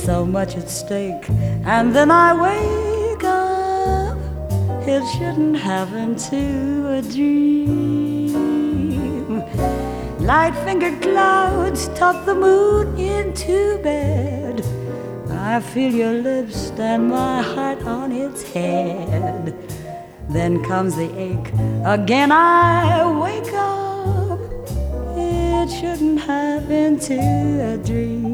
so much at stake, and then I wake up. It shouldn't happen to a dream. Light-fingered clouds tuck the moon into bed. I feel your lips and my heart on its head. Then comes the ache, again I wake up. It shouldn't happen to a dream.